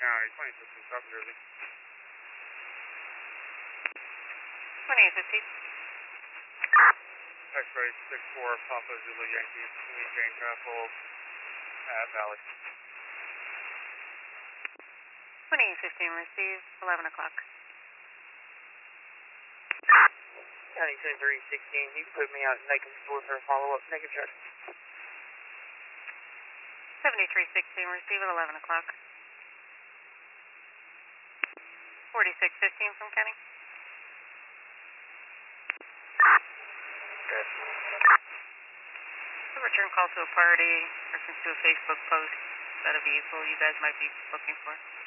County, 2015 South Jersey. 2815. X-ray 64 Papa Zulu Yankee, Queen Jane Castle at Valley. 2815 received, 11 o'clock. County 2316, you can put me out in Naked Store for a follow-up naked check. 7316 received at 11 o'clock. 4615 from Kenny. Good. A return call to a party, reference to a Facebook post about a vehicle you guys might be looking for.